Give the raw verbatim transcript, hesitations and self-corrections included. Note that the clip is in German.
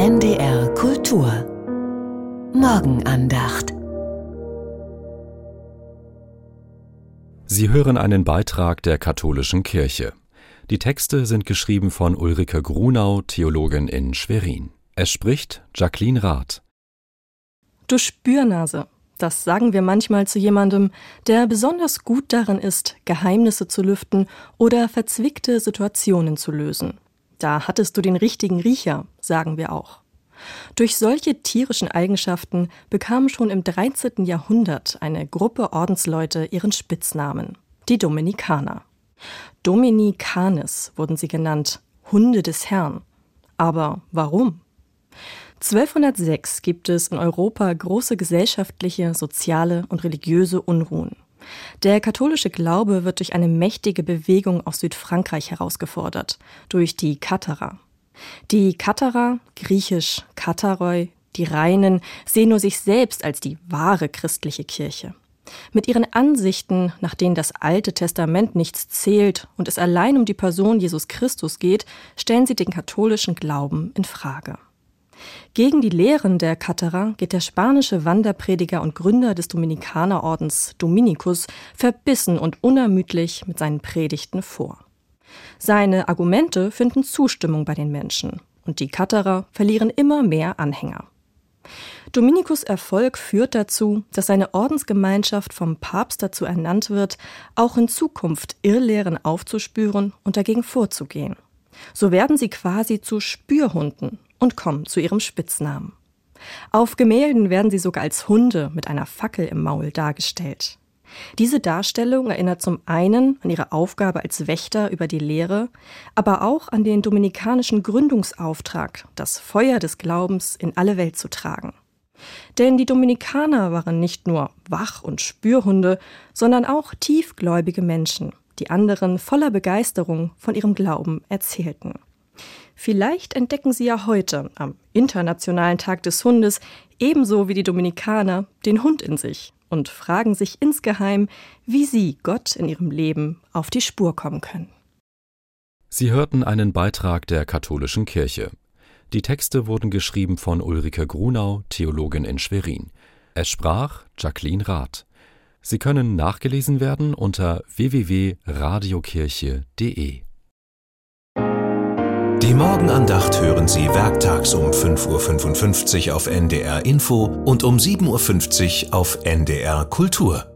N D R Kultur Morgenandacht. Sie hören einen Beitrag der Katholischen Kirche. Die Texte sind geschrieben von Ulrike Grunau, Theologin in Schwerin. Es spricht Jacqueline Rath. Du Spürnase, das sagen wir manchmal zu jemandem, der besonders gut darin ist, Geheimnisse zu lüften oder verzwickte Situationen zu lösen. Da hattest du den richtigen Riecher, sagen wir auch. Durch solche tierischen Eigenschaften bekam schon im dreizehnten Jahrhundert eine Gruppe Ordensleute ihren Spitznamen, die Dominikaner. Domini canis wurden sie genannt, Hunde des Herrn. Aber warum? zwölfhundertsechs gibt es in Europa große gesellschaftliche, soziale und religiöse Unruhen. Der katholische Glaube wird durch eine mächtige Bewegung aus Südfrankreich herausgefordert, durch die Katharer. Die Katharer, griechisch Katharoi, die Reinen, sehen nur sich selbst als die wahre christliche Kirche. Mit ihren Ansichten, nach denen das Alte Testament nichts zählt und es allein um die Person Jesus Christus geht, stellen sie den katholischen Glauben in Frage. Gegen die Lehren der Katharer geht der spanische Wanderprediger und Gründer des Dominikanerordens Dominikus verbissen und unermüdlich mit seinen Predigten vor. Seine Argumente finden Zustimmung bei den Menschen und die Katharer verlieren immer mehr Anhänger. Dominikus' Erfolg führt dazu, dass seine Ordensgemeinschaft vom Papst dazu ernannt wird, auch in Zukunft Irrlehren aufzuspüren und dagegen vorzugehen. So werden sie quasi zu Spürhunden und kommen zu ihrem Spitznamen. Auf Gemälden werden sie sogar als Hunde mit einer Fackel im Maul dargestellt. Diese Darstellung erinnert zum einen an ihre Aufgabe als Wächter über die Lehre, aber auch an den dominikanischen Gründungsauftrag, das Feuer des Glaubens in alle Welt zu tragen. Denn die Dominikaner waren nicht nur Wach- und Spürhunde, sondern auch tiefgläubige Menschen, die anderen voller Begeisterung von ihrem Glauben erzählten. Vielleicht entdecken sie ja heute, am Internationalen Tag des Hundes, ebenso wie die Dominikaner, den Hund in sich und fragen sich insgeheim, wie sie Gott in ihrem Leben auf die Spur kommen können. Sie hörten einen Beitrag der Katholischen Kirche. Die Texte wurden geschrieben von Ulrike Grunau, Theologin in Schwerin. Es sprach Jacqueline Rath. Sie können nachgelesen werden unter w w w punkt radiokirche punkt d e. Die Morgenandacht hören Sie werktags um fünf Uhr fünfundfünfzig auf N D R Info und um sieben Uhr fünfzig auf N D R Kultur.